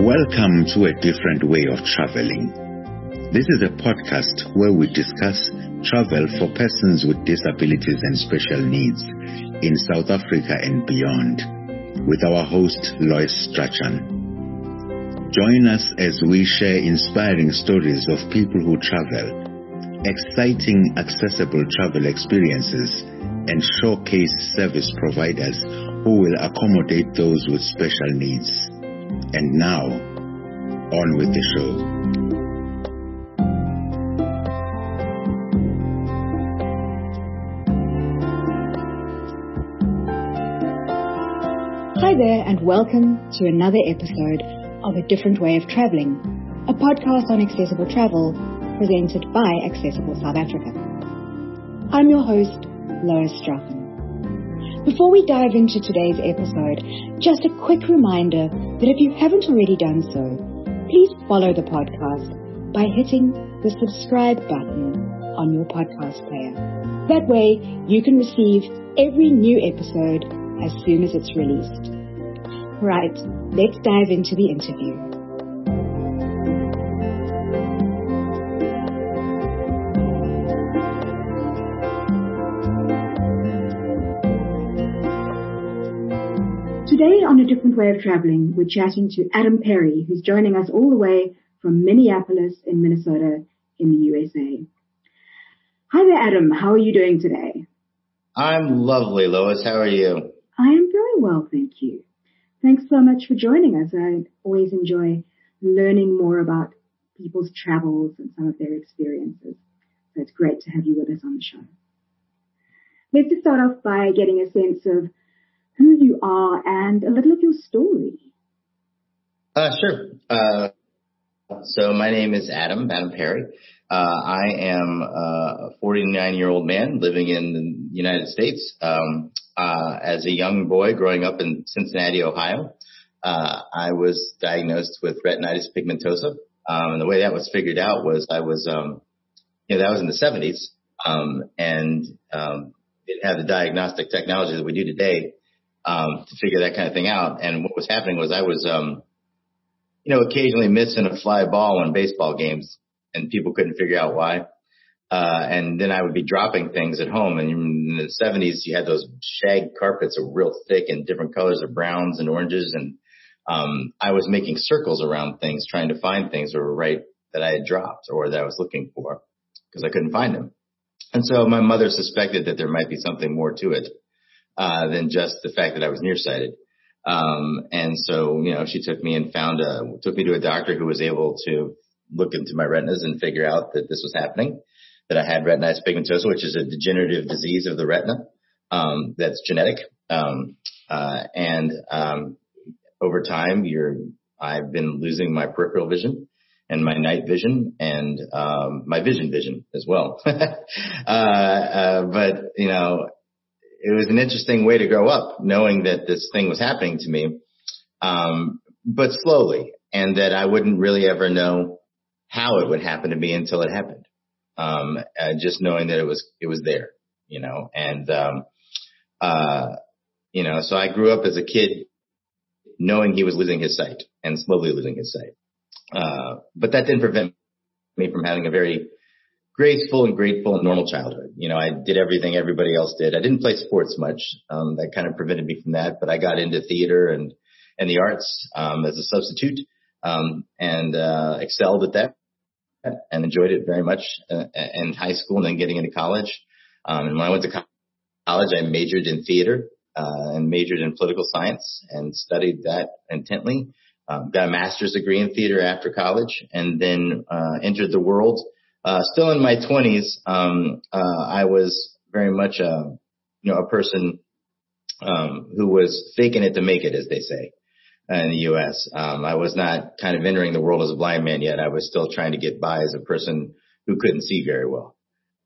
Welcome to A Different Way of Traveling. This is a podcast where we discuss travel for persons with disabilities and special needs in South Africa and beyond with our host, Lois Strachan. Join us as we share inspiring stories of people who travel, exciting, accessible travel experiences, and showcase service providers who will accommodate those with special needs. And now, on with the show. Hi there, and welcome to another episode of A Different Way of Traveling, a podcast on accessible travel presented by Accessible South Africa. I'm your host, Lois Strachan. Before we dive into today's episode, just a quick reminder that if you haven't already done so, please follow the podcast by hitting the subscribe button on your podcast player. That way, you can receive every new episode as soon as it's released. Right, let's dive into the interview. Today on A Different Way of Traveling, we're chatting to Adam Perry, who's joining us all the way from Minneapolis in Minnesota in the USA. Hi there, Adam. How are you doing today? I'm lovely, Lois. How are you? I am very well, thank you. Thanks so much for joining us. I always enjoy learning more about people's travels and some of their experiences. So it's great to have you with us on the show. Let's just start off by getting a sense of who you are and a little of your story. Sure. So my name is Adam Perry. I am a 49-year-old man living in the United States. As a young boy growing up in Cincinnati, Ohio, I was diagnosed with retinitis pigmentosa. And the way that was figured out was that was in the 70s. And didn't have the diagnostic technology that we do today to figure that kind of thing out. And what was happening was I was, occasionally missing a fly ball in baseball games, and people couldn't figure out why. And then I would be dropping things at home. And in the 70s, you had those shag carpets that were real thick and different colors of browns and oranges. And I was making circles around things, trying to find things that were right that I had dropped or that I was looking for because I couldn't find them. And so my mother suspected that there might be something more to it than just the fact that I was nearsighted. And so, she took me and took me to a doctor who was able to look into my retinas and figure out that this was happening, that I had retinitis pigmentosa, which is a degenerative disease of the retina, that's genetic. Over time, I've been losing my peripheral vision and my night vision and, my vision as well. But, it was an interesting way to grow up, knowing that this thing was happening to me, but slowly, and that I wouldn't really ever know how it would happen to me until it happened. Just knowing that it was there, and so I grew up as a kid knowing he was losing his sight and slowly losing his sight. But that didn't prevent me from having a very graceful and grateful and normal childhood. I did everything everybody else did. I didn't play sports much. That kind of prevented me from that, but I got into theater and the arts, as a substitute, and excelled at that and enjoyed it very much, in high school and then getting into college. And when I went to college, I majored in theater, and majored in political science and studied that intently. Got a master's degree in theater after college and then, entered the world. Still in my 20s, I was very much a person who was faking it to make it, as they say in the U.S. I was not kind of entering the world as a blind man yet. I was still trying to get by as a person who couldn't see very well.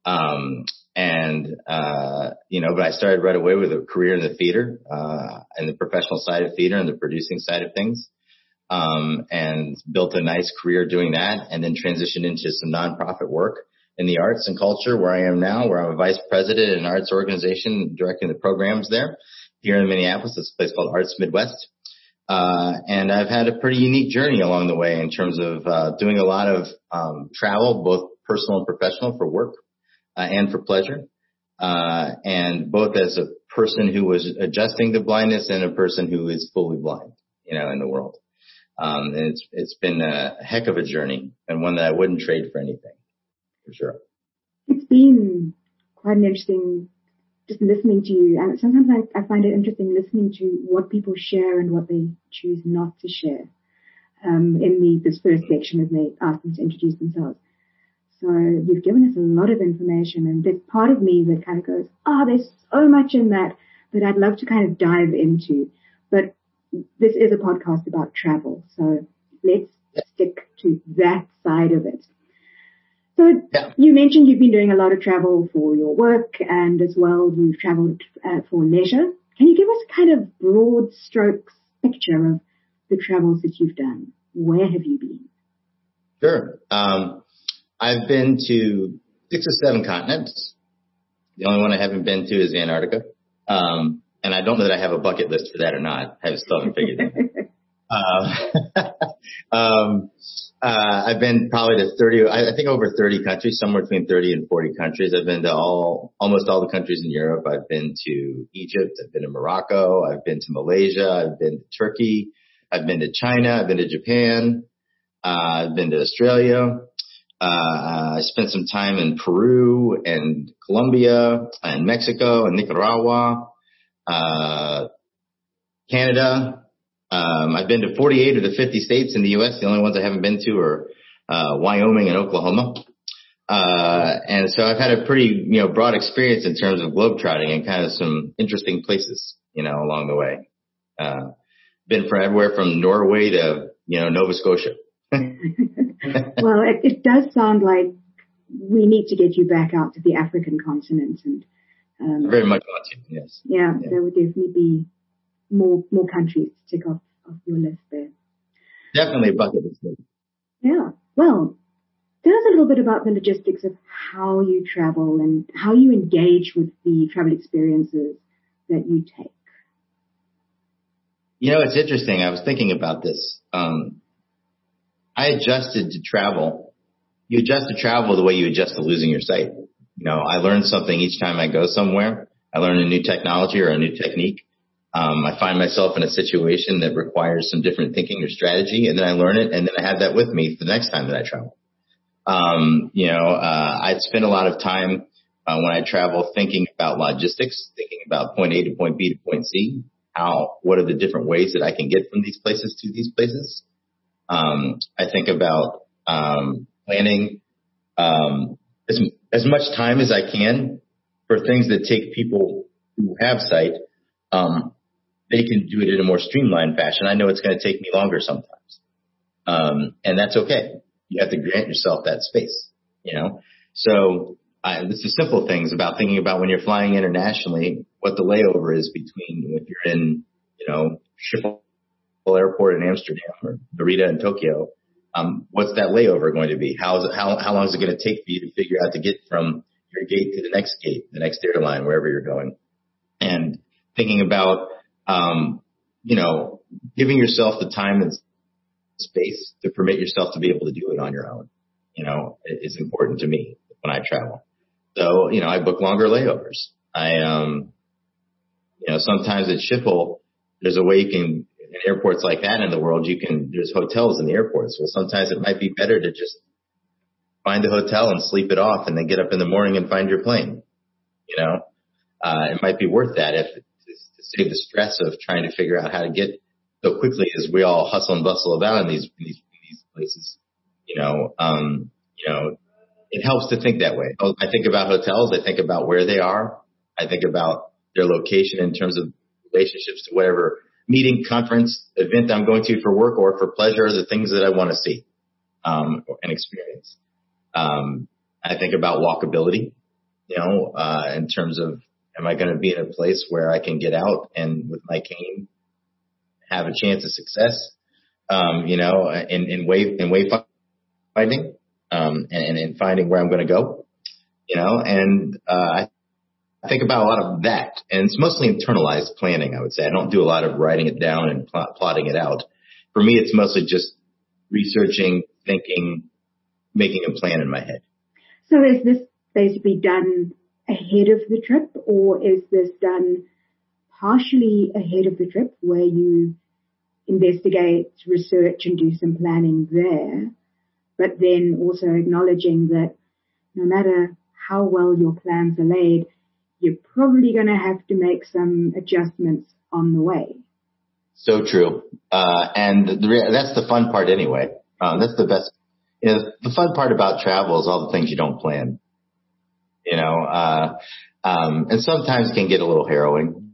But I started right away with a career in the theater, and the professional side of theater and the producing side of things. And built a nice career doing that, and then transitioned into some nonprofit work in the arts and culture where I am now, where I'm a vice president in an arts organization directing the programs there here in Minneapolis. It's a place called Arts Midwest. And I've had a pretty unique journey along the way in terms of doing a lot of travel, both personal and professional, for work and for pleasure, and both as a person who was adjusting to blindness and a person who is fully blind, in the world. And it's been a heck of a journey, and one that I wouldn't trade for anything, for sure. It's been quite an interesting, just listening to you, and sometimes I find it interesting listening to what people share and what they choose not to share in this first section as they ask them to introduce themselves. So you've given us a lot of information, and there's part of me that kind of goes, there's so much in that I'd love to kind of dive into. But this is a podcast about travel, so let's stick to that side of it. So You mentioned you've been doing a lot of travel for your work, and as well you've traveled for leisure. Can you give us a kind of broad strokes picture of the travels that you've done? Where have you been? Sure. I've been to 6 or 7 continents. The only one I haven't been to is Antarctica. And I don't know that I have a bucket list for that or not. I still haven't figured it out. I've been probably to 30, I think over 30 countries, somewhere between 30 and 40 countries. I've been to almost all the countries in Europe. I've been to Egypt. I've been to Morocco. I've been to Malaysia. I've been to Turkey. I've been to China. I've been to Japan. I've been to Australia. I spent some time in Peru and Colombia and Mexico and Nicaragua, Canada. I've been to 48 of the 50 states in the U.S. The only ones I haven't been to are Wyoming and Oklahoma. And so I've had a pretty, broad experience in terms of globetrotting and kind of some interesting places, along the way. Been from everywhere from Norway to, Nova Scotia. Well, it does sound like we need to get you back out to the African continent, and very much want to. Yes. Yeah, there would definitely be more countries to tick off your list there. Definitely a bucket list. Yeah. Well, tell us a little bit about the logistics of how you travel and how you engage with the travel experiences that you take. It's interesting. I was thinking about this. I adjusted to travel. You adjust to travel the way you adjust to losing your sight. I learn something each time I go somewhere. I learn a new technology or a new technique. I find myself in a situation that requires some different thinking or strategy, and then I learn it, and then I have that with me for the next time that I travel. I spend a lot of time when I travel thinking about logistics, thinking about point A to point B to point C. What are the different ways that I can get from these places to these places? I think about planning as much time as I can for things that take people who have sight. They can do it in a more streamlined fashion. I know it's going to take me longer sometimes, and that's okay. You have to grant yourself that space, So it's the simple things about thinking about when you're flying internationally, what the layover is between if you're in, Schiphol Airport in Amsterdam or Narita in Tokyo. What's that layover going to be? How long is it going to take for you to figure out to get from your gate to the next gate, the next airline, wherever you're going? And thinking about, giving yourself the time and space to permit yourself to be able to do it on your own, is important to me when I travel. So, I book longer layovers. Sometimes at Schiphol, there's a way you can, in airports like that in the world, there's hotels in the airports. Well, sometimes it might be better to just find a hotel and sleep it off and then get up in the morning and find your plane. It might be worth that to save the stress of trying to figure out how to get so quickly as we all hustle and bustle about in these places. It helps to think that way. I think about hotels. I think about where they are. I think about their location in terms of relationships to whatever meeting, conference, event I'm going to for work or for pleasure, the things that I want to see and experience. I think about walkability, in terms of, am I going to be in a place where I can get out and with my cane have a chance of success, in wayfinding, and in finding where I'm going to go, and I think about a lot of that, and it's mostly internalized planning, I would say. I don't do a lot of writing it down and plotting it out. For me, it's mostly just researching, thinking, making a plan in my head. So is this basically done ahead of the trip, or is this done partially ahead of the trip where you investigate, research, and do some planning there, but then also acknowledging that no matter how well your plans are laid, you're probably going to have to make some adjustments on the way? So true. And that's the fun part anyway. That's the best. The fun part about travel is all the things you don't plan, and sometimes can get a little harrowing,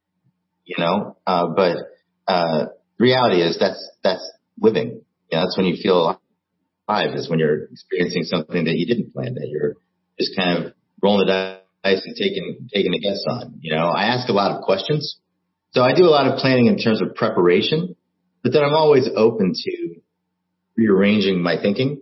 but reality is that's living. That's when you feel alive, is when you're experiencing something that you didn't plan, that you're just kind of rolling the dice and taking a guess on. I ask a lot of questions. So I do a lot of planning in terms of preparation, but then I'm always open to rearranging my thinking,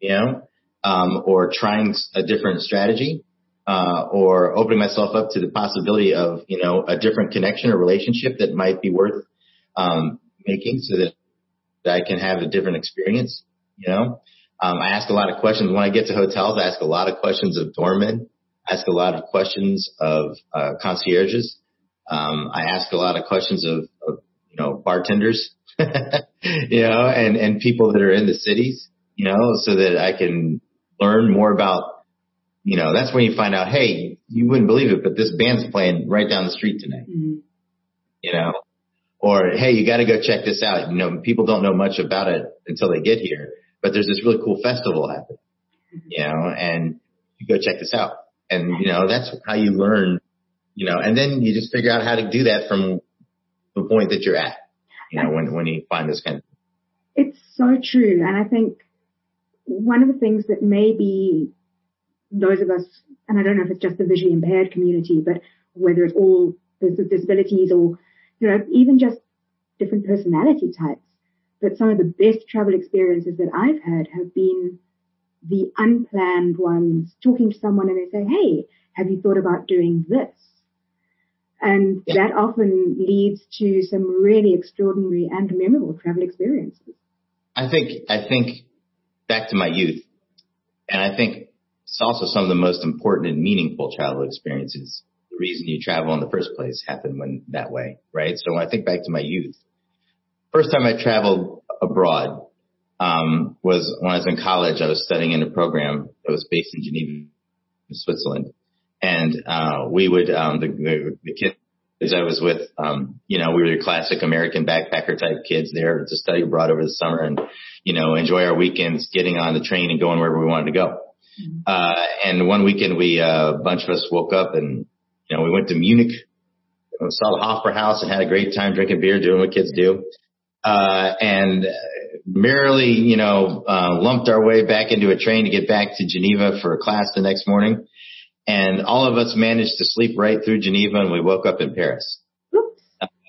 or trying a different strategy, or opening myself up to the possibility of, a different connection or relationship that might be worth making, so that I can have a different experience. I ask a lot of questions when I get to hotels. I ask a lot of questions of doormen. I ask a lot of questions of concierges. I ask a lot of questions of bartenders, and people that are in the cities, so that I can learn more about, that's when you find out, hey, you wouldn't believe it, but this band's playing right down the street tonight, or, hey, you got to go check this out. People don't know much about it until they get here, but there's this really cool festival happening, and you go check this out. And, that's how you learn, and then you just figure out how to do that from the point that you're at, when you find this kind of thing. It's so true. And I think one of the things that maybe those of us, and I don't know if it's just the visually impaired community, but whether it's all disabilities or, even just different personality types, but some of the best travel experiences that I've had have been the unplanned ones, talking to someone and they say, hey, have you thought about doing this? And that often leads to some really extraordinary and memorable travel experiences. I think back to my youth, and I think it's also some of the most important and meaningful travel experiences. The reason you travel in the first place happened that way, right? So when I think back to my youth, first time I traveled abroad was when I was in college. I was studying in a program that was based in Geneva, Switzerland. And we would, the kids I was with, we were your classic American backpacker type kids there to study abroad over the summer and, enjoy our weekends getting on the train and going wherever we wanted to go. And one weekend a bunch of us woke up and, we went to Munich, saw the Hofbrauhaus and had a great time drinking beer, doing what kids do. And merrily, lumped our way back into a train to get back to Geneva for class the next morning. And all of us managed to sleep right through Geneva, and we woke up in Paris. Oops.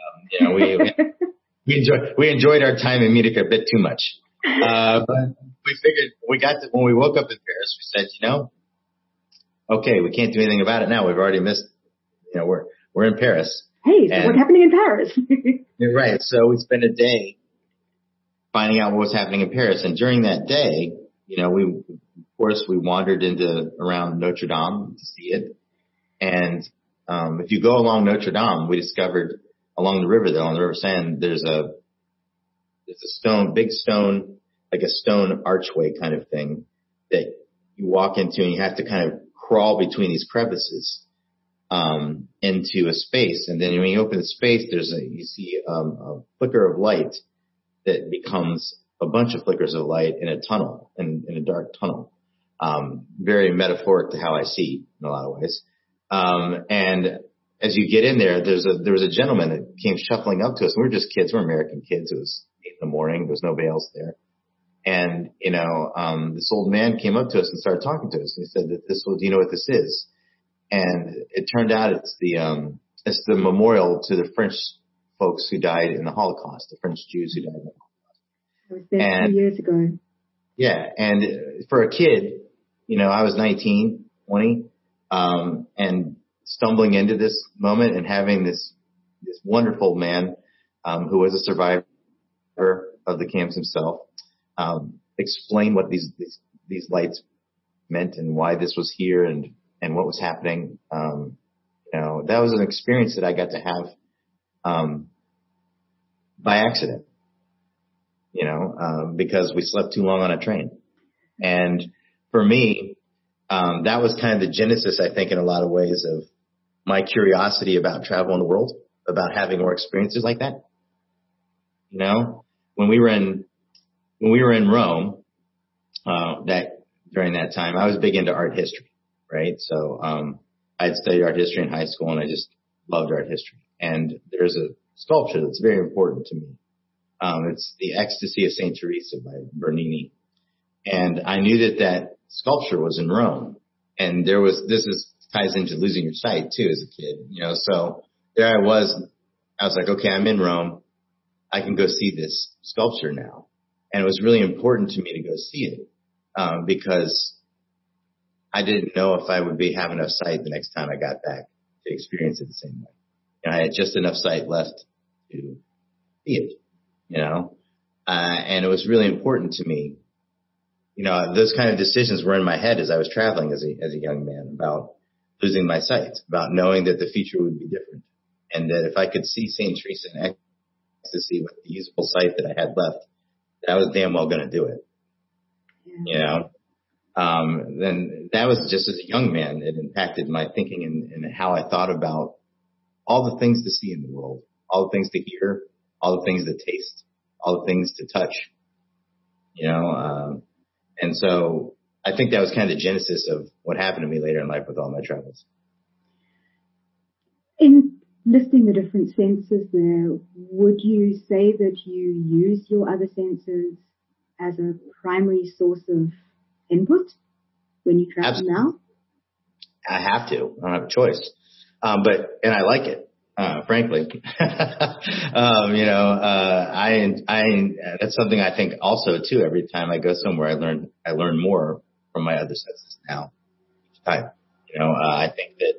We enjoyed our time in Munich a bit too much. But we figured when we woke up in Paris, we said, okay, we can't do anything about it now. We've already missed, we're in Paris. Hey, so what's happening in Paris? You're right. So we spent a day finding out what was happening in Paris. And during that day, we wandered around Notre Dame to see it. And if you go along Notre Dame, we discovered along the river there, on the River Seine, there's a big stone, like a stone archway kind of thing that you walk into, and you have to kind of crawl between these crevices into a space. And then when you open the space, you see a flicker of light that becomes a bunch of flickers of light in a tunnel, in a dark tunnel. Very metaphoric to how I see in a lot of ways. And as you get in there, there was a gentleman that came shuffling up to us. We were just kids. We're American kids. It was 8 in the morning. There was nobody else there. And, this old man came up to us and started talking to us. And he said that do you know what this is? And it turned out it's the memorial to the French folks who died in the Holocaust, the French Jews who died in the Holocaust. I was there 2 years ago. Yeah. And for a kid, I was 19, 20, and stumbling into this moment and having this wonderful man, who was a survivor of the camps himself, explain what these lights meant and why this was here and what was happening. That was an experience that I got to have, by accident, because we slept too long on a train. And for me, that was kind of the genesis, I think, in a lot of ways of my curiosity about travel in the world, about having more experiences like that. When we were in Rome, during that time, I was big into art history, right? So, I'd studied art history in high school and I just loved art history. And there's a sculpture that's very important to me. It's the Ecstasy of St. Teresa by Bernini. And I knew that sculpture was in Rome. And ties into losing your sight too as a kid, so there I was like, okay, I'm in Rome. I can go see this sculpture now. And it was really important to me to go see it, because I didn't know if I would have enough sight the next time I got back to experience it the same way. I had just enough sight left to see it, and it was really important to me. Those kind of decisions were in my head as I was traveling as a young man, about losing my sight, about knowing that the future would be different, and that if I could see St. Teresa in ecstasy with the usable sight that I had left, that I was damn well going to do it. Yeah. Then that was just as a young man, it impacted my thinking and how I thought about all the things to see in the world, all the things to hear, all the things to taste, all the things to touch, and so I think that was kind of the genesis of what happened to me later in life with all my travels. In listing the different senses there, would you say that you use your other senses as a primary source of input when you travel? Absolutely. Now? I have to. I don't have a choice. And I like it, frankly. That's something I think also too, every time I go somewhere, I learn more from my other senses now each time. I think that,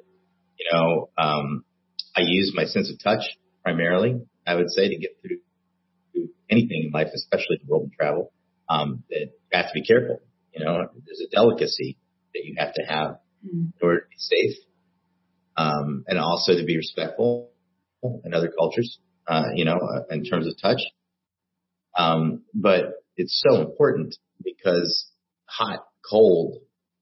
I use my sense of touch primarily, I would say, to get through anything in life, especially the world of travel, that you have to be careful. There's a delicacy that you have to have in order to be safe, and also to be respectful in other cultures, in terms of touch. But it's so important because hot, cold,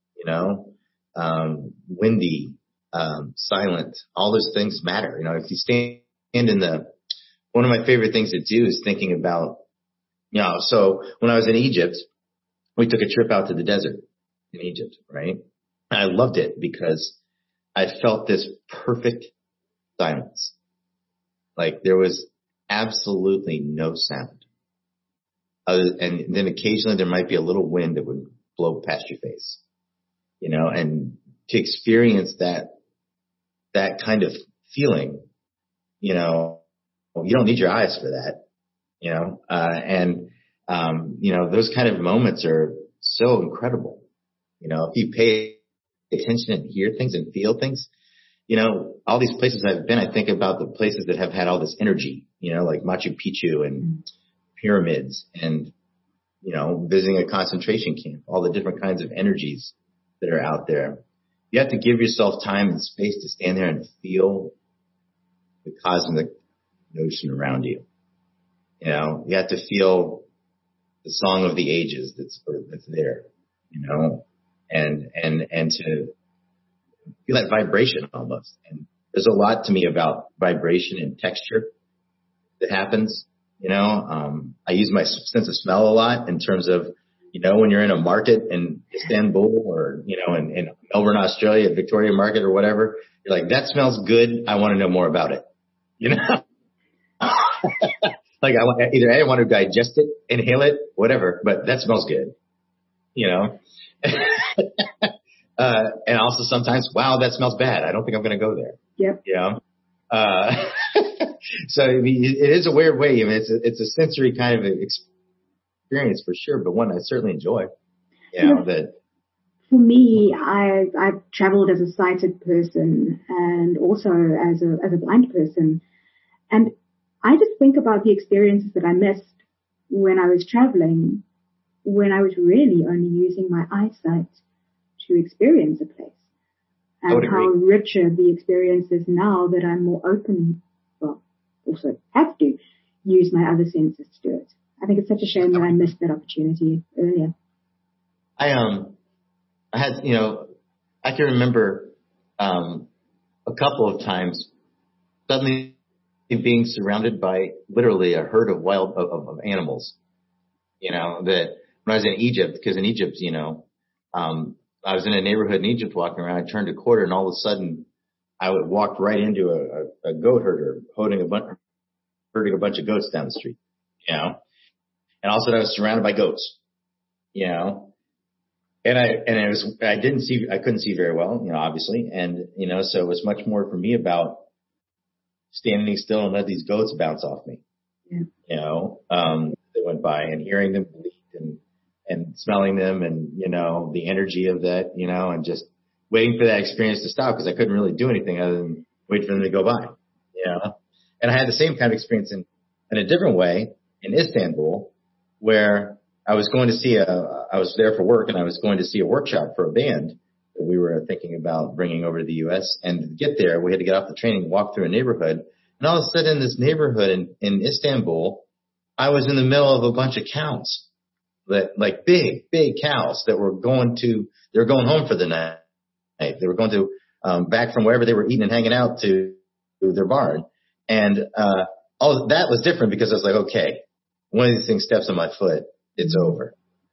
windy, silent, all those things matter. If you stand one of my favorite things to do is thinking about, so when I was in Egypt, we took a trip out to the desert in Egypt, right? And I loved it because I felt this perfect silence. Like there was absolutely no sound. And then occasionally there might be a little wind that would blow past your face, and to experience that kind of feeling, you don't need your eyes for that, those kind of moments are so incredible. If you pay attention and hear things and feel things, all these places I've been, I think about the places that have had all this energy, like Machu Picchu and pyramids and, visiting a concentration camp, all the different kinds of energies that are out there. You have to give yourself time and space to stand there and feel the cosmic notion around you. You have to feel the song of the ages that's there, and to feel that vibration almost. And there's a lot to me about vibration and texture that happens. I use my sense of smell a lot in terms of, when you're in a market in Istanbul or, in Melbourne, Australia, Victoria Market or whatever, you're like, that smells good. I want to know more about it. Like I want to digest it, inhale it, whatever, but that smells good, and also sometimes, wow, that smells bad. I don't think I'm going to go there. Yep. So it is a weird way. It's a sensory kind of experience for sure, but one I certainly enjoy. That For me, I've traveled as a sighted person and also as a blind person. And I just think about the experiences that I missed when I was traveling, when I was really only using my eyesight to experience a place. And how richer the experience is now that I'm more open, well, also have to use my other senses to do it. I think it's such a shame that I missed that opportunity earlier. I had, I can remember a couple of times suddenly being surrounded by literally a herd of of animals. That when I was in Egypt, because in Egypt, I was in a neighborhood in Egypt walking around. I turned a corner, and all of a sudden, I would walk right into a goat herder herding a bunch of goats down the street. And all of a sudden, I was surrounded by goats. And I couldn't see very well, obviously. And, so it was much more for me about standing still and let these goats bounce off me. Yeah. They went by and hearing them bleat and smelling them and, the energy of that, and just waiting for that experience to stop because I couldn't really do anything other than wait for them to go by, And I had the same kind of experience in a different way in Istanbul where I was there for work and I was going to see a workshop for a band that we were thinking about bringing over to the U.S. And to get there, we had to get off the train and walk through a neighborhood. And all of a sudden in this neighborhood in Istanbul, I was in the middle of a bunch of cows, like big cows that were going home for the night. They were going to, back from wherever they were eating and hanging out to their barn. And, all that was different because I was like, okay, one of these things steps on my foot, it's over,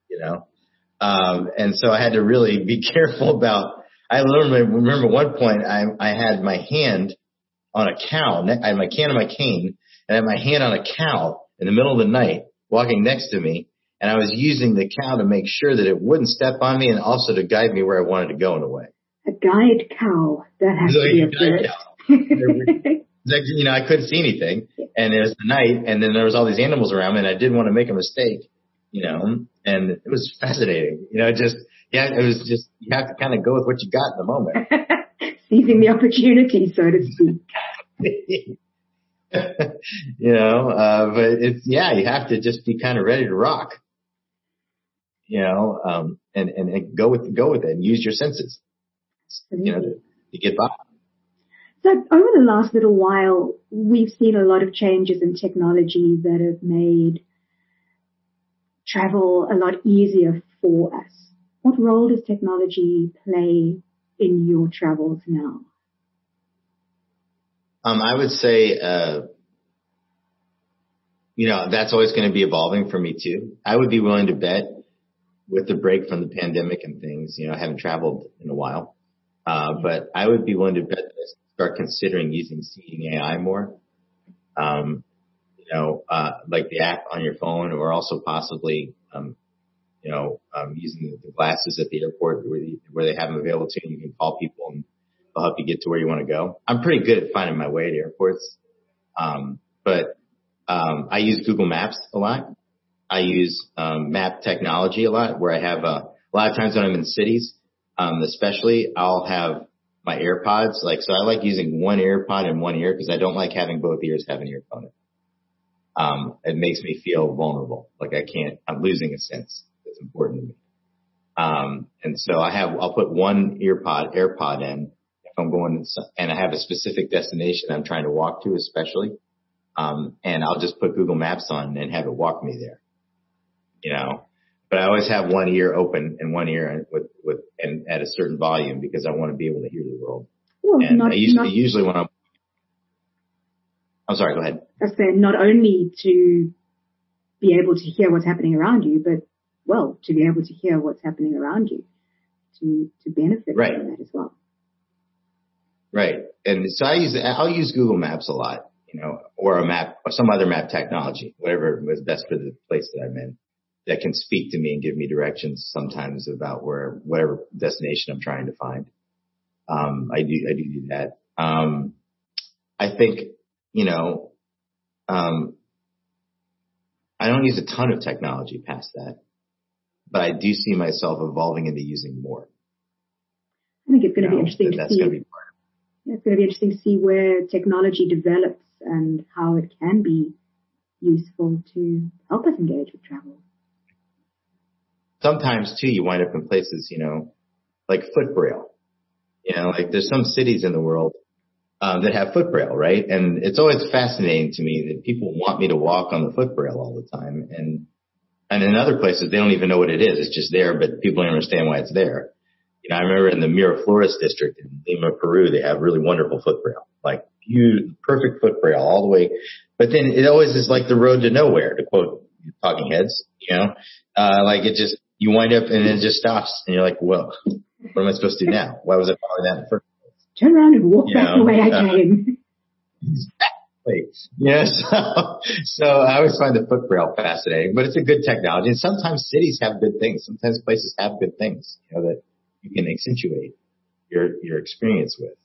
and so I had to really be careful about, I remember one point I had my hand on a cow, I had my can on my cane, and I had my hand on a cow in the middle of the night walking next to me, and I was using the cow to make sure that it wouldn't step on me and also to guide me where I wanted to go in a way. A guide cow, that has to be a first. I couldn't see anything, and it was the night, and then there was all these animals around me, and I didn't want to make a mistake, and it was fascinating. It was just, you have to kind of go with what you got in the moment. Seizing the opportunity, so to speak. But it's, you have to just be kind of ready to rock, and go with it and use your senses, to get by. So over the last little while, we've seen a lot of changes in technology that have made travel a lot easier for us. What role does technology play in your travels now? I would say, that's always going to be evolving for me too. I would be willing to bet with the break from the pandemic and things, I haven't traveled in a while, but I would be willing to bet that start considering using Seeing AI more, like the app on your phone, or also possibly, using the glasses at the airport where they have them available to you. You can call people and they'll help you get to where you want to go. I'm pretty good at finding my way to airports, but I use Google Maps a lot. I use map technology a lot, where I have a lot of times when I'm in cities, especially, I'll have my AirPods, so I like using one AirPod in one ear because I don't like having both ears have an earphone. It makes me feel vulnerable. I'm losing a sense that's important to me. And so I'll put one AirPod in if I'm going, and I have a specific destination I'm trying to walk to, especially. And I'll just put Google Maps on and have it walk me there, But I always have one ear open and one ear and at a certain volume because I want to be able to hear the world. Well, and usually when I'm sorry, go ahead. I said not only to be able to hear what's happening around you, but to be able to hear what's happening around you, to benefit from that as well. Right, and so I'll use Google Maps a lot, or a map or some other map technology, whatever was best for the place that I'm in, that can speak to me and give me directions sometimes about whatever destination I'm trying to find. I do that. I think, I don't use a ton of technology past that, but I do see myself evolving into using more. think it's going to be interesting to see. Going to be part of it. It's going to be interesting to see where technology develops and how it can be useful to help us engage with travel. Sometimes too, you wind up in places, like footbraille. Like there's some cities in the world that have footbraille, right? And it's always fascinating to me that people want me to walk on the footbraille all the time. And in other places, they don't even know what it is. It's just there, but people don't understand why it's there. I remember in the Miraflores district in Lima, Peru, they have really wonderful footbraille, like perfect footbraille all the way. But then it always is like the road to nowhere, to quote Talking Heads, like it just, you wind up and it just stops and you're like, well, what am I supposed to do now? Why was I following that in the first place? Turn around and walk back the way I came. So I always find the footbraille fascinating, but it's a good technology. And sometimes cities have good things. Sometimes places have good things, that you can accentuate your experience with,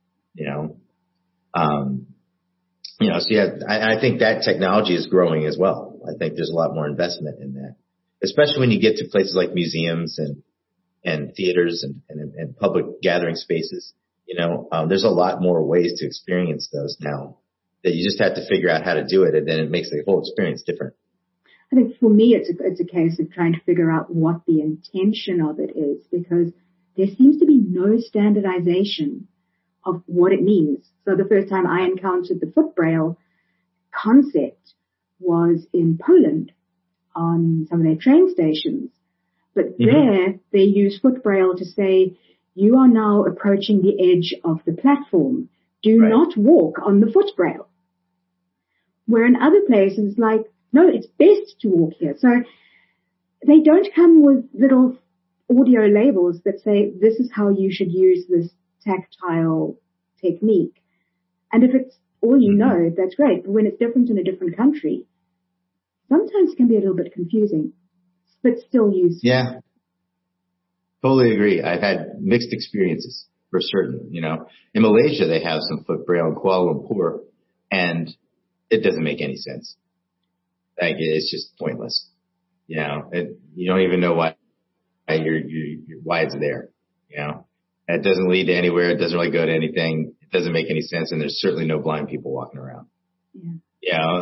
so yeah, I think that technology is growing as well. I think there's a lot more investment in that, especially when you get to places like museums and theaters and public gathering spaces. There's a lot more ways to experience those now that you just have to figure out how to do it, and then it makes the whole experience different. I think for me, it's a case of trying to figure out what the intention of it is, because there seems to be no standardization of what it means. So the first time I encountered the footbraille concept was in Poland on some of their train stations. But there they use footbraille to say, you are now approaching the edge of the platform. Do not walk on the footbraille. Where in other places, like, no, it's best to walk here. So they don't come with little audio labels that say, this is how you should use this tactile technique. And if it's all you know, that's great. But when it's different in a different country, sometimes it can be a little bit confusing, but still useful. Yeah, totally agree. I've had mixed experiences for certain. In Malaysia, they have some footbraille in Kuala Lumpur, and it doesn't make any sense. Like, it's just pointless. You don't even know why why it's there. It doesn't lead to anywhere. It doesn't really go to anything. It doesn't make any sense, and there's certainly no blind people walking around. Yeah.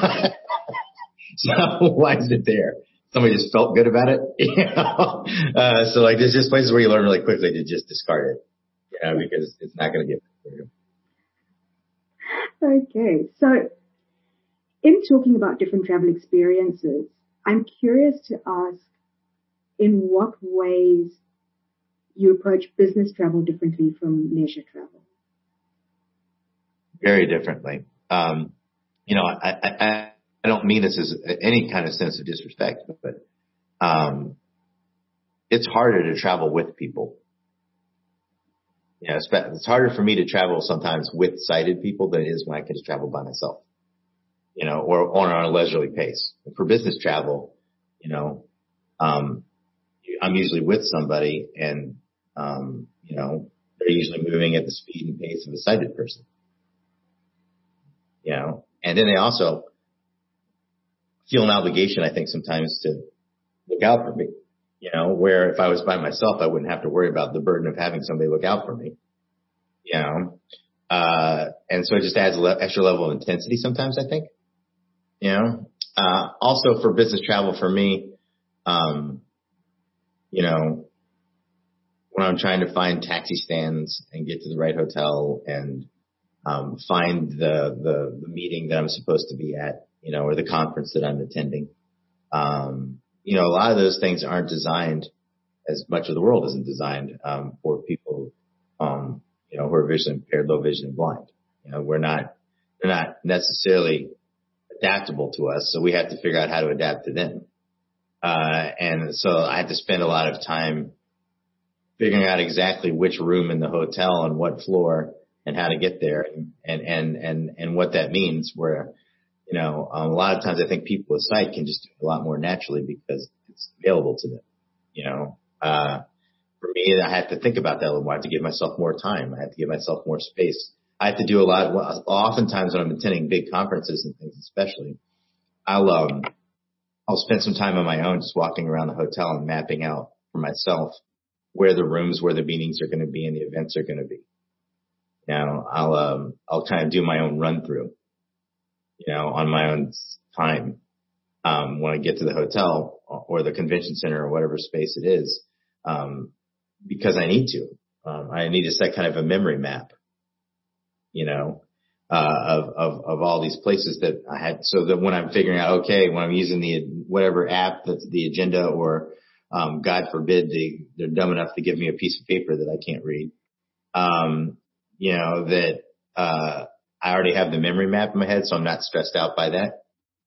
So why is it there? Somebody just felt good about it. So like there's just places where you learn really quickly to just discard it, because it's not going to get better. Okay, so in talking about different travel experiences, I'm curious to ask in what ways you approach business travel differently from leisure travel. Very differently. I don't mean this as any kind of sense of disrespect, but it's harder to travel with people. It's harder for me to travel sometimes with sighted people than it is when I can just travel by myself, or on a leisurely pace. For business travel, I'm usually with somebody, and they're usually moving at the speed and pace of a sighted person. And then they also feel an obligation, I think, sometimes to look out for me, where if I was by myself, I wouldn't have to worry about the burden of having somebody look out for me, and so it just adds an extra level of intensity sometimes, I think, also for business travel for me, when I'm trying to find taxi stands and get to the right hotel and find the meeting that I'm supposed to be at, or the conference that I'm attending. A lot of those things aren't designed, as much of the world isn't designed for people, who are visually impaired, low vision, and blind. They're not necessarily adaptable to us, so we have to figure out how to adapt to them. And so I had to spend a lot of time figuring out exactly which room in the hotel and what floor and how to get there and what that means, where, a lot of times I think people with sight can just do it a lot more naturally because it's available to them. For me, I had to think about that a little more. I have to give myself more time. I have to give myself more space. I have to do a lot. Oftentimes when I'm attending big conferences and things, especially, I'll spend some time on my own just walking around the hotel and mapping out for myself where the rooms, where the meetings are going to be and the events are going to be. I'll kind of do my own run through, on my own time. When I get to the hotel or the convention center or whatever space it is, because I need to. I need to set kind of a memory map, of all these places that I had, so that when I'm figuring out, okay, when I'm using whatever app that's the agenda, or God forbid they're dumb enough to give me a piece of paper that I can't read, that I already have the memory map in my head, so I'm not stressed out by that.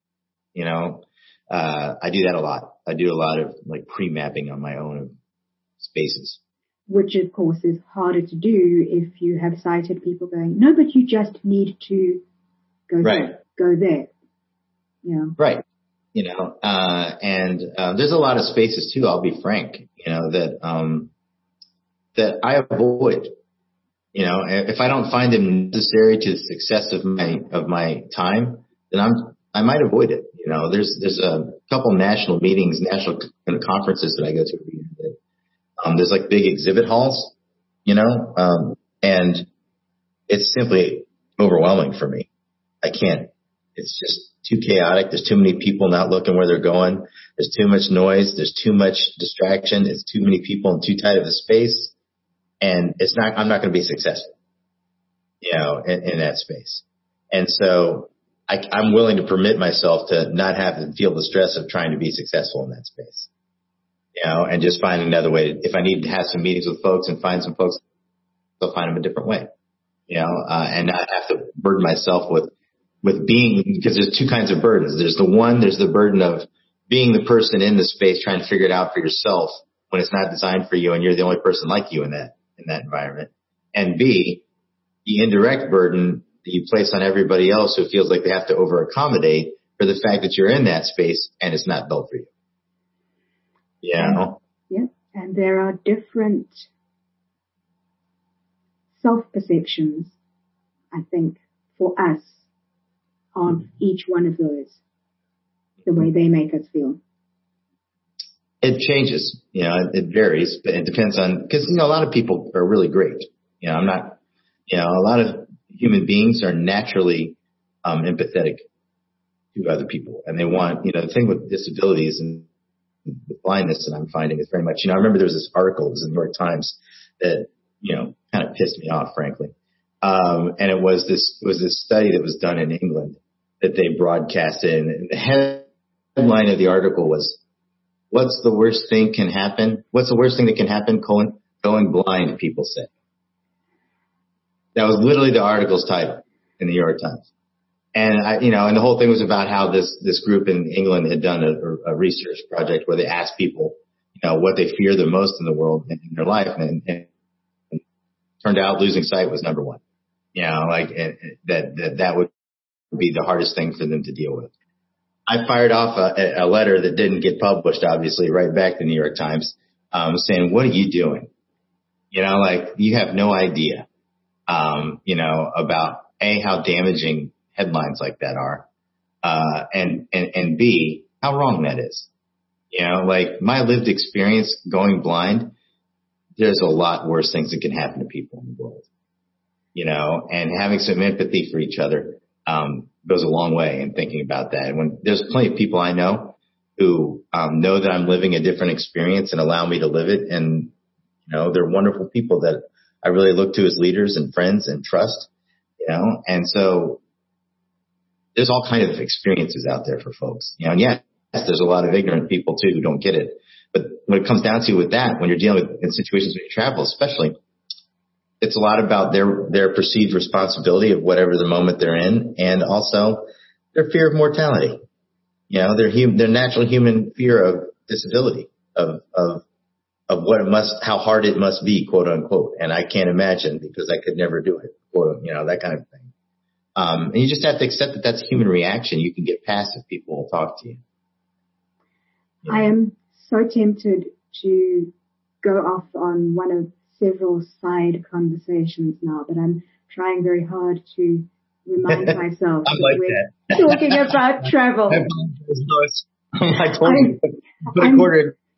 I do that a lot. I do a lot of like pre-mapping on my own spaces. Which of course is harder to do if you have sighted people going, no, but you just need to go there. Yeah. Right. And there's a lot of spaces too, I'll be frank, that I avoid. If I don't find them necessary to the success of my time, then I might avoid it. There's a couple national meetings, national conferences that I go to every year. There's like big exhibit halls, and it's simply overwhelming for me. I can't. It's just too chaotic. There's too many people not looking where they're going. There's too much noise. There's too much distraction. It's too many people in too tight of a space. And I'm not going to be successful, in that space. And so I'm willing to permit myself to not have to feel the stress of trying to be successful in that space, and just find another way. If I need to have some meetings with folks and find some folks, I'll find them a different way, and not have to burden myself with being, because there's two kinds of burdens. There's the burden of being the person in the space trying to figure it out for yourself when it's not designed for you and you're the only person like you in that environment. And B, the indirect burden that you place on everybody else who feels like they have to over accommodate for the fact that you're in that space and it's not built for you. Yeah. And there are different self-perceptions, I think, for us of each one of those, the way they make us feel. It changes, it varies, but it depends on, because, a lot of people are really great. I'm not, a lot of human beings are naturally empathetic to other people, and they want, the thing with disabilities and with blindness that I'm finding is very much, I remember there was this article, it was in the New York Times, that, kind of pissed me off, frankly. And it was this study that was done in England that they broadcasted, and the headline of the article was, what's the worst thing can happen? What's the worst thing that can happen? Going blind, people say. That was literally the article's title in the New York Times. And and the whole thing was about how this group in England had done a research project where they asked people, what they fear the most in the world in their life. And turned out losing sight was number one. That would be the hardest thing for them to deal with. I fired off a letter that didn't get published, obviously, right back to the New York Times, saying, what are you doing? You have no idea, about A, how damaging headlines like that are, and B, how wrong that is. My lived experience going blind, there's a lot worse things that can happen to people in the world, and having some empathy for each other goes a long way in thinking about that. And when there's plenty of people I know who know that I'm living a different experience and allow me to live it, and they're wonderful people that I really look to as leaders and friends and trust, and so there's all kinds of experiences out there for folks, and yes, there's a lot of ignorant people too who don't get it. But when it comes down to with that, when you're dealing with in situations when you travel, especially, it's a lot about their perceived responsibility of whatever the moment they're in, and also their fear of mortality. Their natural human fear of disability, of how hard it must be, quote unquote. And I can't imagine, because I could never do it, quote, that kind of thing. And you just have to accept that that's a human reaction. You can get past if people will talk to you. I am so tempted to go off on one of several side conversations now, but I'm trying very hard to remind myself I'm like that. Talking about travel. I'm like, put a quarter.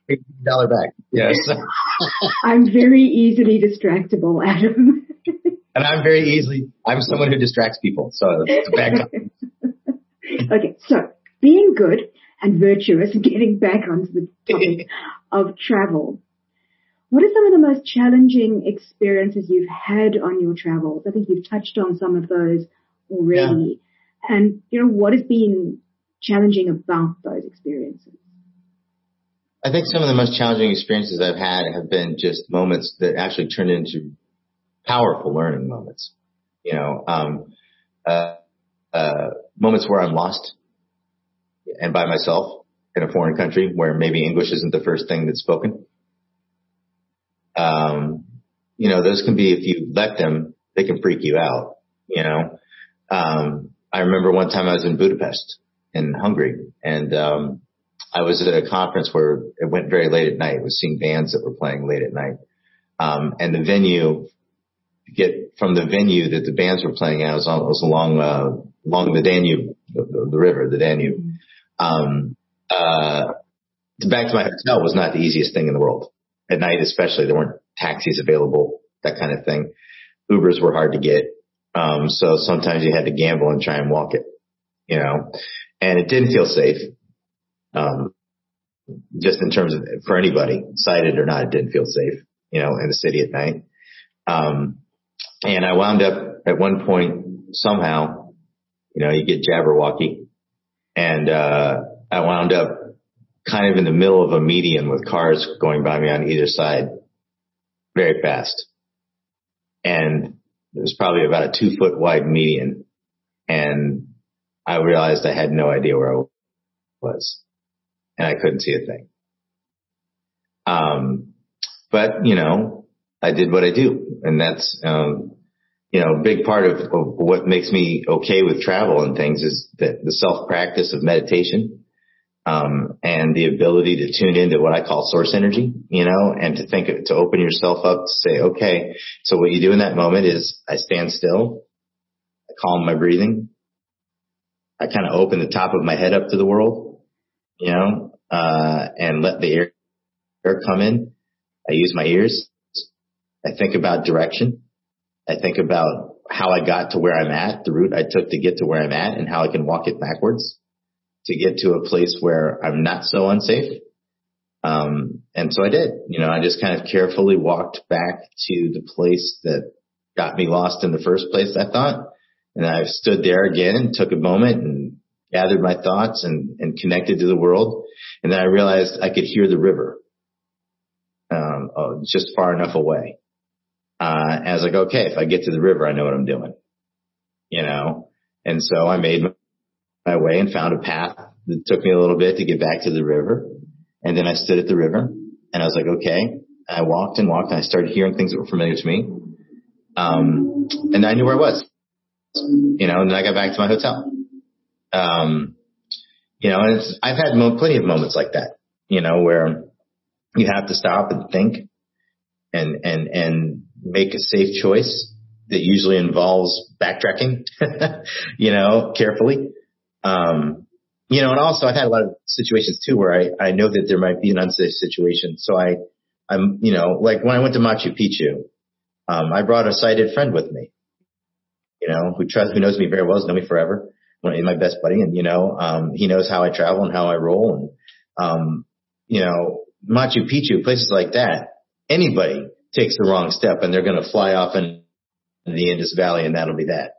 $8 back. Yes. I'm very easily distractible, Adam. And I'm someone who distracts people. So it's a bad company. Okay, so being good and virtuous, getting back onto the topic of travel. What are some of the most challenging experiences you've had on your travels? I think you've touched on some of those already. Yeah. And, what has been challenging about those experiences? I think some of the most challenging experiences I've had have been just moments that actually turned into powerful learning moments. Moments where I'm lost and by myself in a foreign country where maybe English isn't the first thing that's spoken. Those can be, if you let them, they can freak you out, I remember one time I was in Budapest in Hungary, and I was at a conference where it went very late at night. It was seeing bands that were playing late at night. And the venue, from the venue that the bands were playing at, was along the Danube, the river, the Danube. Back to my hotel was not the easiest thing in the world. At night especially, there weren't taxis available, that kind of thing. Ubers were hard to get. So sometimes you had to gamble and try and walk it, and it didn't feel safe. Just in terms of, for anybody, sighted or not, it didn't feel safe, in the city at night. And I wound up at one point somehow, you get Jabberwocky, and I wound up kind of in the middle of a median with cars going by me on either side very fast. And it was probably about a 2-foot wide median. And I realized I had no idea where I was. And I couldn't see a thing. But, I did what I do. And that's, a big part of what makes me okay with travel and things is the self-practice of meditation. And the ability to tune into what I call source energy, and to open yourself up to say, okay, so what you do in that moment is I stand still, I calm my breathing, I kind of open the top of my head up to the world, and let the air come in. I use my ears. I think about direction. I think about how I got to where I'm at, the route I took to get to where I'm at, and how I can walk it backwards to get to a place where I'm not so unsafe. And so I did, I just kind of carefully walked back to the place that got me lost in the first place, I thought. And I stood there again and took a moment and gathered my thoughts and connected to the world. And then I realized I could hear the river, just far enough away. And I was like, okay, if I get to the river, I know what I'm doing, And so I made my way and found a path that took me a little bit to get back to the river. And then I stood at the river and I was like, okay. I walked and walked and I started hearing things that were familiar to me. And I knew where I was, and then I got back to my hotel. And I've had plenty of moments like that, where you have to stop and think and make a safe choice that usually involves backtracking, carefully. And also I've had a lot of situations too where I know that there might be an unsafe situation. So I'm, like when I went to Machu Picchu, I brought a sighted friend with me, who knows me very well, has known me forever. He's my best buddy, and he knows how I travel and how I roll. And Machu Picchu, places like that, anybody takes the wrong step and they're going to fly off in the Indus Valley, and that'll be that.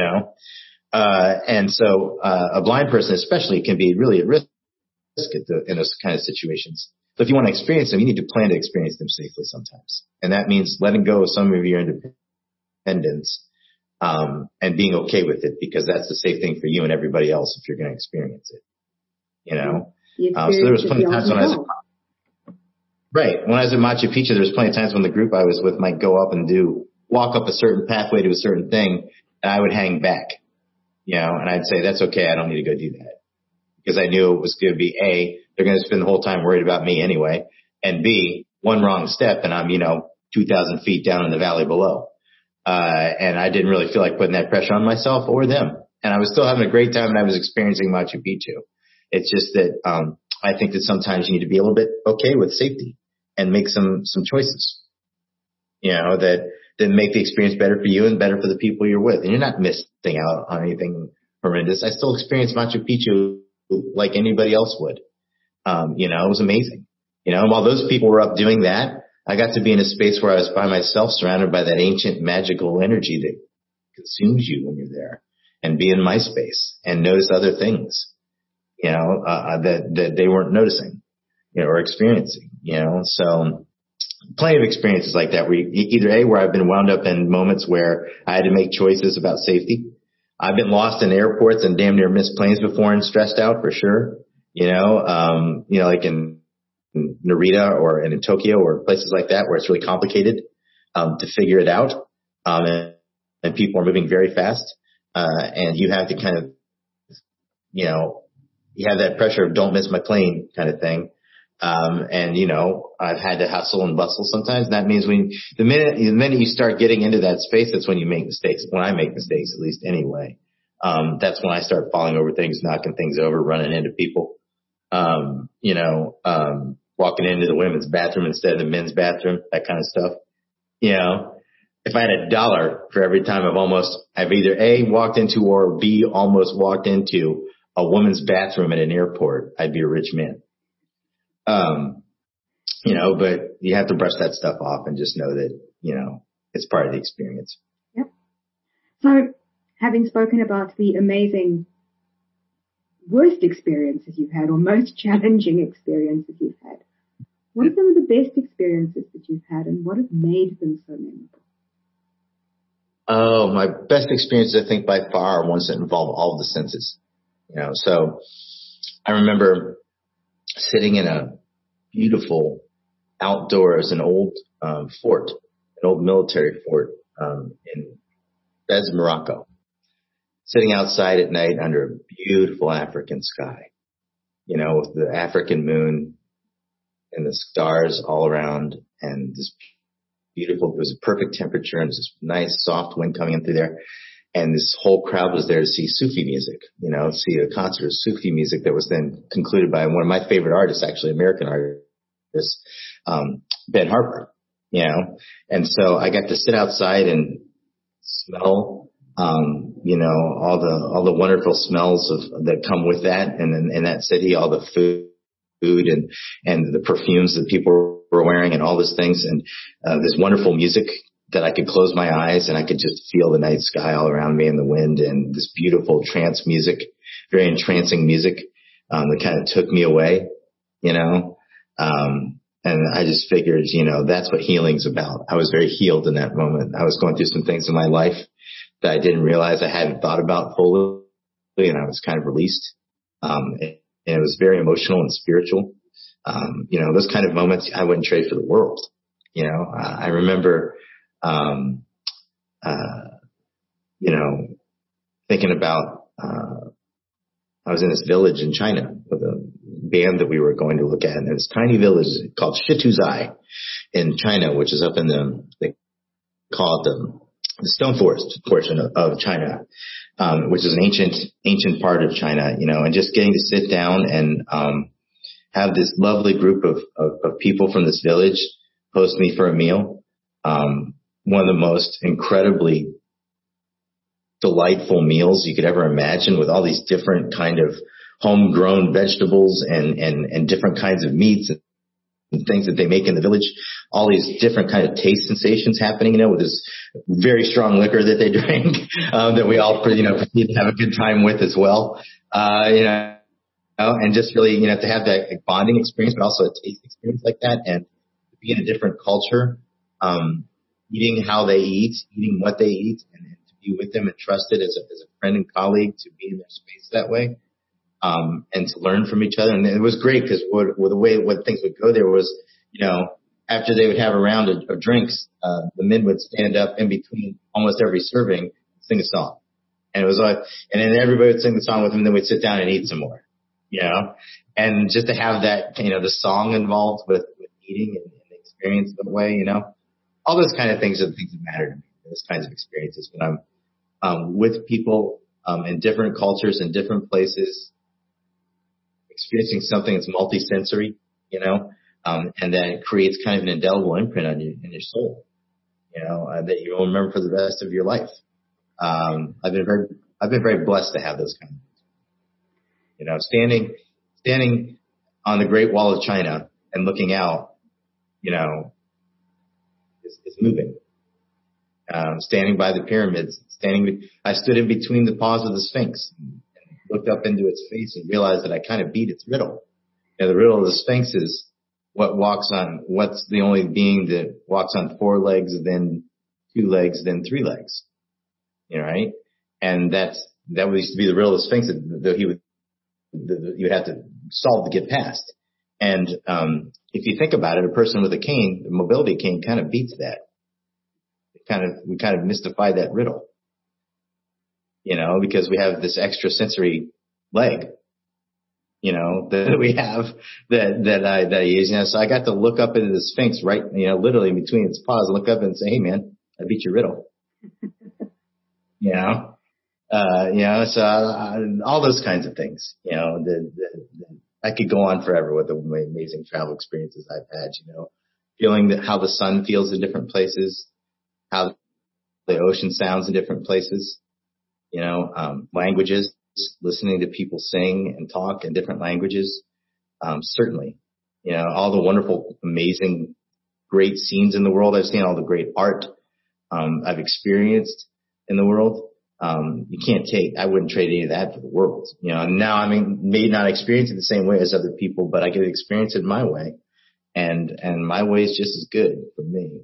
And so a blind person especially can be really at risk in those kind of situations. So if you want to experience them, you need to plan to experience them safely sometimes. And that means letting go of some of your independence, and being okay with it, because that's the safe thing for you and everybody else if you're going to experience it. So there was plenty of times when I was when I was at Machu Picchu, there was plenty of times when the group I was with might go up and walk up a certain pathway to a certain thing, and I would hang back, and I'd say, that's okay, I don't need to go do that. Because I knew it was going to be A, they're going to spend the whole time worried about me anyway, and B, one wrong step and I'm, 2,000 feet down in the valley below. And I didn't really feel like putting that pressure on myself or them. And I was still having a great time and I was experiencing Machu Picchu. It's just that, I think that sometimes you need to be a little bit okay with safety and make some choices, that make the experience better for you and better for the people you're with. And you're not missing out on anything horrendous. I still experienced Machu Picchu like anybody else would. It was amazing. While those people were up doing that, I got to be in a space where I was by myself, surrounded by that ancient magical energy that consumes you when you're there, and be in my space and notice other things, that they weren't noticing, or experiencing, So plenty of experiences like that where where I've been wound up in moments where I had to make choices about safety. I've been lost in airports and damn near missed planes before and stressed out for sure. Like in Narita or in Tokyo or places like that where it's really complicated to figure it out, and people are moving very fast, and you have to kind of, you have that pressure of don't miss my plane kind of thing. I've had to hustle and bustle sometimes. And that means the minute you start getting into that space, that's when you make mistakes. When I make mistakes, at least anyway, that's when I start falling over things, knocking things over, running into people, walking into the women's bathroom instead of the men's bathroom, that kind of stuff. If I had $1 for every time I've either A, walked into, or B, almost walked into a woman's bathroom at an airport, I'd be a rich man. But you have to brush that stuff off and just know that, it's part of the experience. Yep. So having spoken about the amazing worst experiences you've had, or most challenging experiences you've had, what are some of the best experiences that you've had, and what have made them so memorable? Oh, my best experiences, I think, by far, are ones that involve all of the senses. So I remember sitting in a beautiful outdoors, an old fort, an old military fort in Fez, Morocco, sitting outside at night under a beautiful African sky, with the African moon and the stars all around, and this beautiful, it was a perfect temperature, and this nice soft wind coming in through there. And this whole crowd was there to see Sufi music, see a concert of Sufi music that was then concluded by one of my favorite artists, actually American artist, Ben Harper, And so I got to sit outside and smell, all the wonderful smells that come with that. And then in that city, all the food and the perfumes that people were wearing and all those things, and this wonderful music that I could close my eyes and I could just feel the night sky all around me and the wind, and this beautiful trance music, very entrancing music, that kind of took me away, and I just figured, that's what healing's about. I was very healed in that moment. I was going through some things in my life that I didn't realize I hadn't thought about fully, and I was kind of released. And it was very emotional and spiritual. Those kind of moments I wouldn't trade for the world. I remember, thinking about, I was in this village in China with a band that we were going to look at, and this tiny village called Shituzai in China, which is up in they call it the Stone Forest portion of China, which is an ancient part of China, and just getting to sit down and, have this lovely group of people from this village host me for a meal. One of the most incredibly delightful meals you could ever imagine, with all these different kind of homegrown vegetables and different kinds of meats and things that they make in the village. All these different kind of taste sensations happening, with this very strong liquor that they drink, that we all, proceed to have a good time with as well. And just really, to have that bonding experience, but also a taste experience like that, and to be in a different culture, eating how they eat, eating what they eat, and to be with them and trusted as a friend and colleague, to be in their space that way, and to learn from each other. And it was great because the way things would go there was, after they would have a round of drinks, the men would stand up in between almost every serving and sing a song. And it was like, and then everybody would sing the song with them, and then we'd sit down and eat some more. And just to have that, the song involved with eating and the experience that way, all those kind of things are the things that matter to me, those kinds of experiences when I'm with people in different cultures and different places, experiencing something that's multisensory, and that it creates kind of an indelible imprint on in your soul, that you will remember for the rest of your life. I've been very blessed to have those kind of things. Standing on the Great Wall of China and looking out, is moving. Standing by the pyramids, I stood in between the paws of the Sphinx and looked up into its face and realized that I kind of beat its riddle. The riddle of the Sphinx is what's the only being that walks on 4 legs, then 2 legs, then 3 legs. Right? And that used to be the riddle of the Sphinx that you would have to solve to get past. And if you think about it, a person with a cane, a mobility cane, kind of beats that. We kind of mystified that riddle, because we have this extrasensory leg, that we have that I use. So I got to look up into the Sphinx, right, literally in between its paws, look up and say, "Hey, man, I beat your riddle." So all those kinds of things, I could go on forever with the amazing travel experiences I've had, feeling how the sun feels in different places, how the ocean sounds in different places, languages, listening to people sing and talk in different languages. Certainly, all the wonderful, amazing, great scenes in the world I've seen, all the great art I've experienced in the world. I wouldn't trade any of that for the world. Now I may not experience it the same way as other people, but I get to experience it my way. And my way is just as good for me.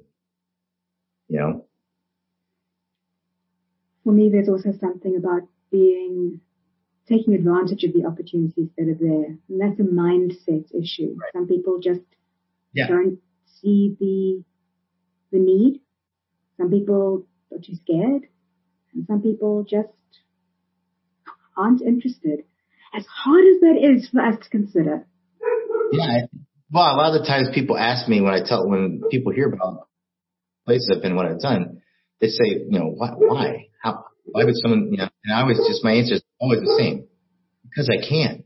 For me, there's also something about taking advantage of the opportunities that are there. And that's a mindset issue. Right. Some people just don't see the need. Some people are too scared. And some people just aren't interested. As hard as that is for us to consider. Yeah. Well, a lot of the times people ask me when people hear about places I've been, what I've done, they say, why? How? Why would someone, and my answer is always the same. Because I can.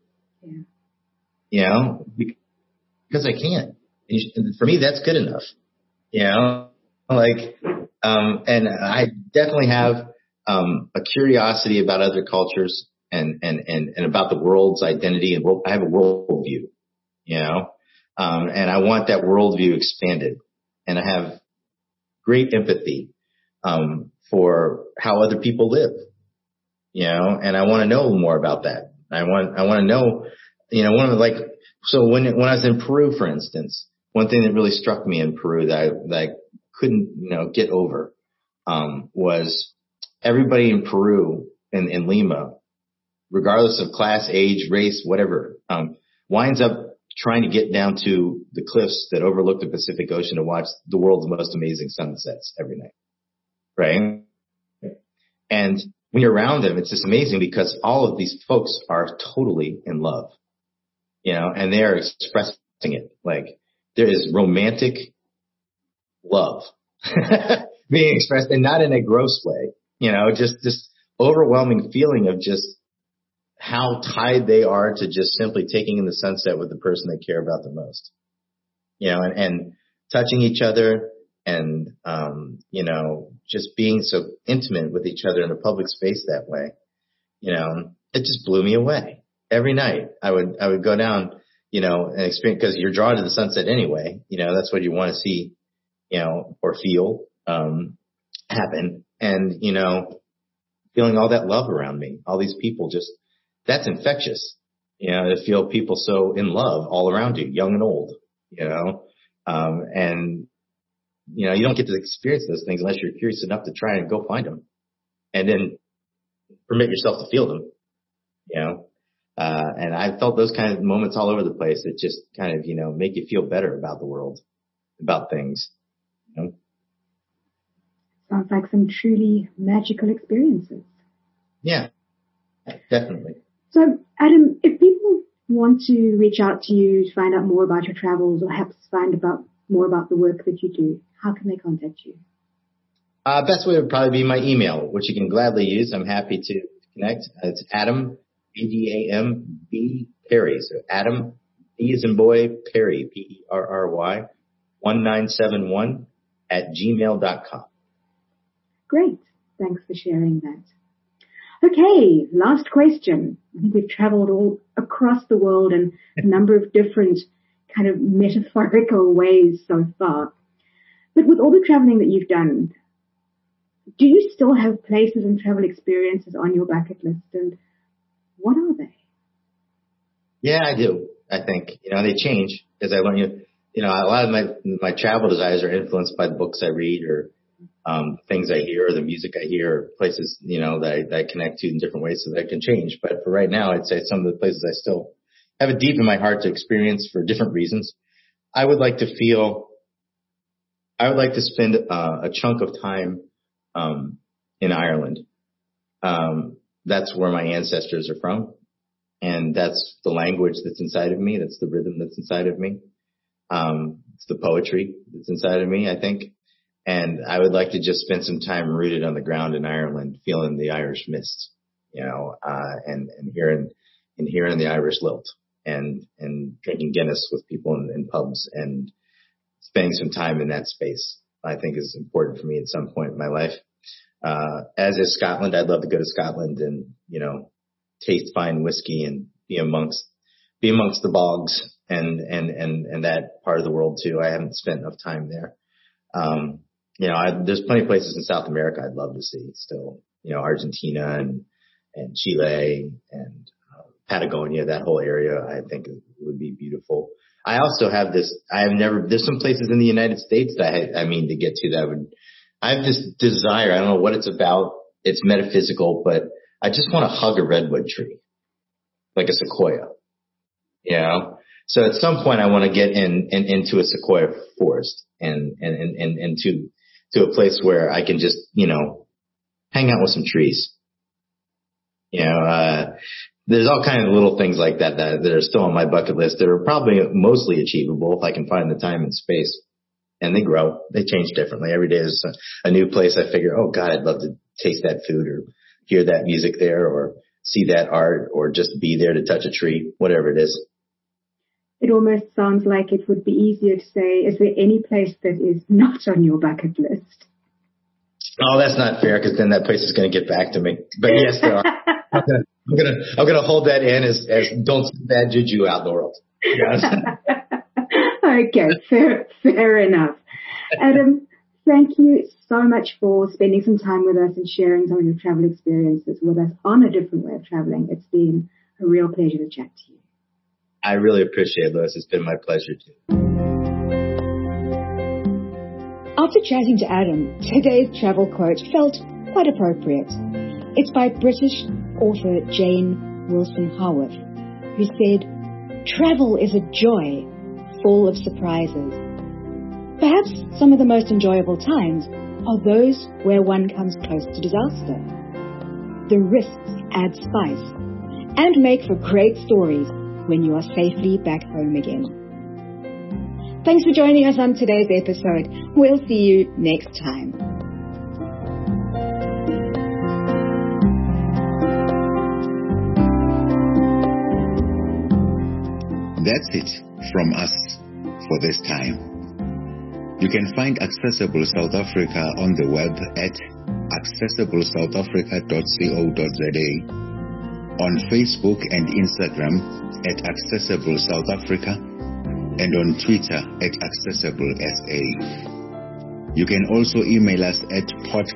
Yeah. Because I can. And for me, that's good enough. And I definitely have a curiosity about other cultures and about the world's identity and I have a worldview, and I want that worldview expanded. And I have great empathy for how other people live, and I want to know more about that. I want to know, so when I was in Peru, for instance, one thing that really struck me in Peru that I couldn't, get over, was everybody in Peru in Lima, regardless of class, age, race, whatever, winds up trying to get down to the cliffs that overlook the Pacific Ocean to watch the world's most amazing sunsets every night. Right? And when you're around them, it's just amazing because all of these folks are totally in love, and they are expressing it. Like there is romantic love being expressed, and not in a gross way, just this overwhelming feeling of just how tied they are to just simply taking in the sunset with the person they care about the most, and touching each other and, just being so intimate with each other in a public space that way, it just blew me away. Every night I would go down, and experience, because you're drawn to the sunset anyway, that's what you want to see, or feel, happen. And, feeling all that love around me, all these people, that's infectious, to feel people so in love all around you, young and old, and, you don't get to experience those things unless you're curious enough to try and go find them and then permit yourself to feel them, and I felt those kind of moments all over the place that just kind of, make you feel better about the world, about things. Sounds like some truly magical experiences. Yeah, definitely. So, Adam, if people want to reach out to you to find out more about your travels or perhaps find out more about the work that you do, how can they contact you? Best way would probably be my email, which you can gladly use. I'm happy to connect. It's Adam, ADAM, Perry. So Adam, B as in boy, Perry, Perry, 1971 @gmail.com. Great. Thanks for sharing that. Okay, last question. I think we've traveled all across the world in a number of different kind of metaphorical ways so far. But with all the traveling that you've done, do you still have places and travel experiences on your bucket list? And what are they? Yeah, I do. I think, they change as I learn. A lot of my travel desires are influenced by the books I read or things I hear or the music I hear or places, that I connect to in different ways so that can change. But for right now, I'd say some of the places I still have it deep in my heart to experience for different reasons. I would like to spend a chunk of time in Ireland. That's where my ancestors are from. And that's the language that's inside of me. That's the rhythm that's inside of me. It's the poetry that's inside of me, I think. And I would like to just spend some time rooted on the ground in Ireland, feeling the Irish mist, and hearing the Irish lilt and drinking Guinness with people in pubs and spending some time in that space, I think is important for me at some point in my life. As is Scotland, I'd love to go to Scotland and, taste fine whiskey and be amongst the bogs and that part of the world too. I haven't spent enough time there. There's plenty of places in South America I'd love to see still, Argentina and Chile and Patagonia, that whole area I think would be beautiful. I also have there's some places in the United States that I mean to get to I have this desire. I don't know what it's about. It's metaphysical, but I just want to hug a redwood tree, like a sequoia, So at some point I want to get into a sequoia forest and to a place where I can just, hang out with some trees. There's all kinds of little things like that are still on my bucket list that are probably mostly achievable if I can find the time and space. And they grow. They change differently. Every day is a new place. I figure, oh God, I'd love to taste that food or hear that music there or see that art or just be there to touch a tree, whatever it is. It almost sounds like it would be easier to say, is there any place that is not on your bucket list? Oh, that's not fair because then that place is going to get back to me. But yes, there are. I'm gonna hold that in as don't send bad juju out in the world. Yes. Okay, fair enough. Adam, thank you so much for spending some time with us and sharing some of your travel experiences with us on A Different Way of Traveling. It's been a real pleasure to chat to you. I really appreciate it, Lois. It's been my pleasure too. After chatting to Adam, today's travel quote felt quite appropriate. It's by British author Jane Wilson Haworth, who said, "Travel is a joy, full of surprises. Perhaps some of the most enjoyable times are those where one comes close to disaster. The risks add spice and make for great stories when you are safely back home again." Thanks for joining us on today's episode. We'll see you next time. That's it from us for this time. You can find Accessible South Africa on the web at accessibleSouthAfrica.co.za, on Facebook and Instagram at Accessible South Africa, and on Twitter at AccessibleSA. You can also email us at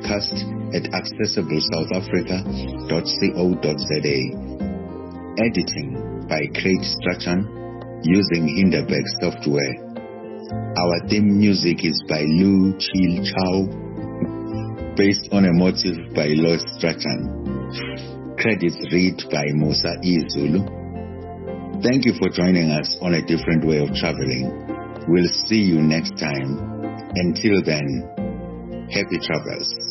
podcast@accessibleSouthAfrica.co.za. Editing by Craig Strachan using Hinderberg software. Our theme music is by Lu Chil Chow, based on a motive by Lois Strachan. Credits read by Musa Izulu. Thank you for joining us on A Different Way of Traveling. We'll see you next time. Until then, happy travels.